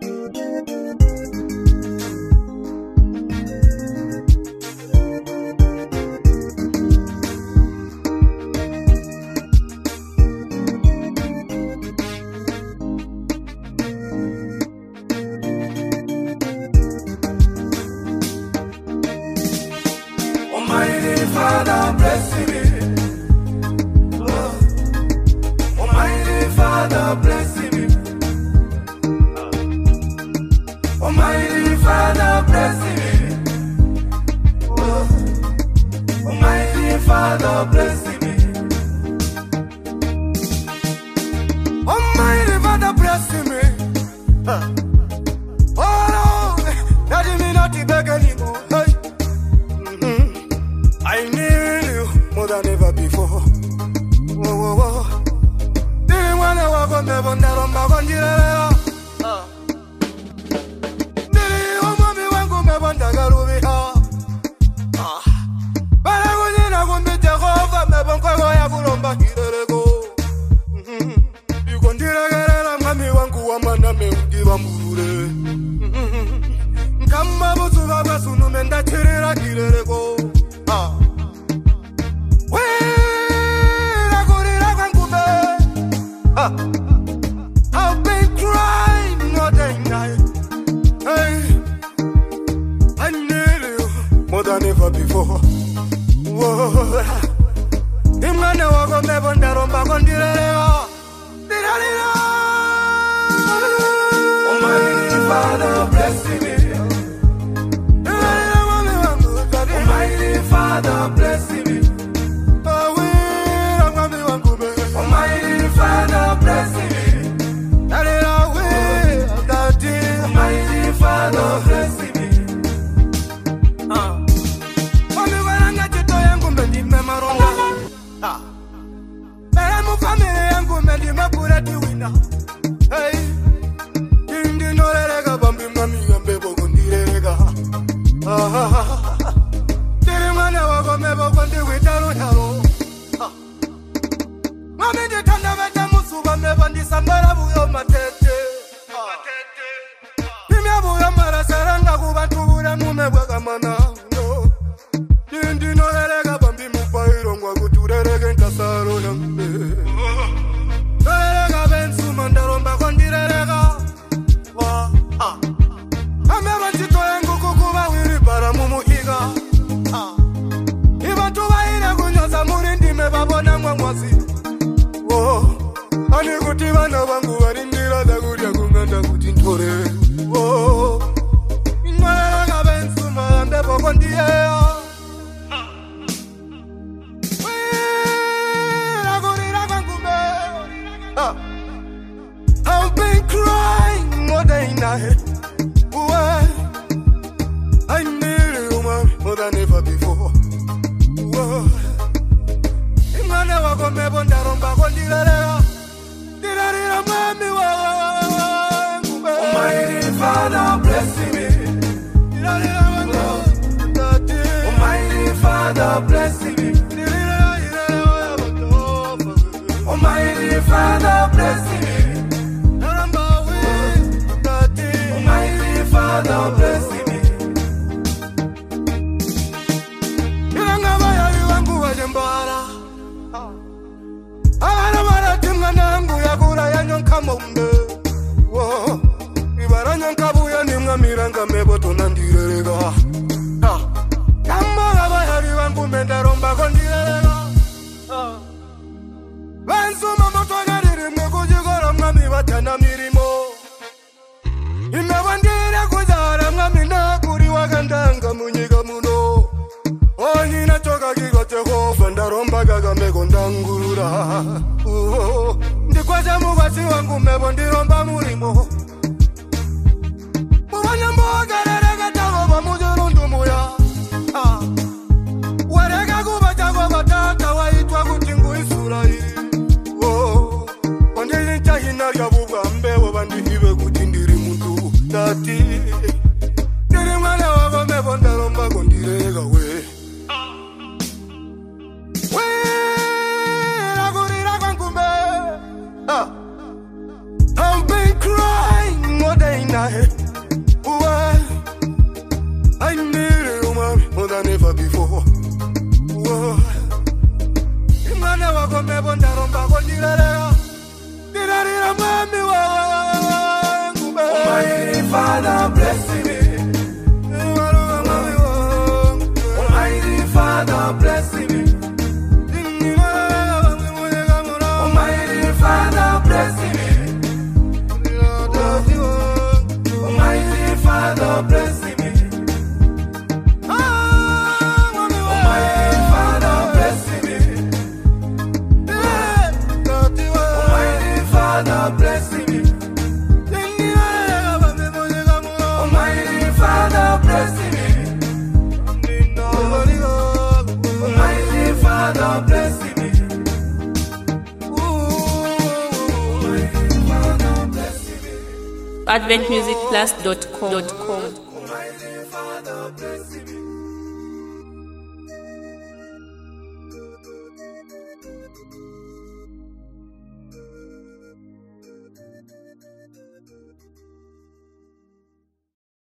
Almighty Father, bless me. Almighty Father, bless me. Almighty Father, bless me. Almighty Father, bless me. Almighty Father, bless me. Oh Lord, that me not to beg anymore. Hey. I need you more than ever before. Whoa, whoa, whoa. Didn't want to walk on the bond, I'm back on the I've been crying all day and night. Hey, I need you more than ever before. Whoa, I'm gonna walk on the bond, I'm back on the Almighty Father, bless me. Almighty Father, bless me. Almighty Father, bless me. Almighty Father, bless me. Only when I get to yangu mendi memaronga. Memu family yangu mendi mapura diwina. Hey, indi no lega bambi mami gambe bogo ndirega. Diri mwana wako mebo kondi witaro yaro. Mami di tanda vete musuba mebo ndi sambara buyo matete. Pimya buyo mara seranga kubantu bure mumebwega mana. Indi no lega bambi mupairo ngwa kuturerege nkasaro yambe. Lega bensu mandaromba kondirerega. Ameba njito yangu kukuba wiri para mumuhiga. Iba tuba ina kunyoza murindi mebabona mwamwazi. Ani kuti vana vangu varindira daguria kunganda kuti ntore. Inwarega bensu mambe boko ndiyeya. I've been crying all day and night. I need you more than ever before. Imane wako mebonda romba kondirelea. Dirarira mami wangu. Almighty Father, bless me. Dirarira wangu. Almighty Father, bless me. Almighty Father, bless me. Almighty Father, bless me. Ilanga bayali wangu wajembara. Abana baratimwa nangu yakura yanyonka mumbe. Ibara nyonka buya nimwa miranga mebo tonandirerega. Kamba bayali wangu mendaromba kondirerega. Banzuma motwanarire mekujigora mwami batana mirimo. Imewandira kuzara mwami nakuri wakandanga munyiga muno. Onyina choka kigote hofa ndaromba gagameko ndangurura. Ndikwaja mugwasi wangu mebo ndiromba murimo. Mubanya mbogarerega tagoba mujurundu muya. Warega kubacha kwa batata waitwa kutingu Israeli. Hina bugambe wabandihiwe kutindiri muntu dati. Diri mwana wako mebonda romba kondirega we. Nagurira kwankumbe. I've been crying all day and night. Almighty Father, bless me. Almighty Father, bless me. Almighty Father, bless me. Almighty Father, bless me. Father, bless me. Almighty Father, bless me. Almighty Father, bless me. Almighty Father, bless me. AdventMusicPlus.com. Almighty Father, bless me.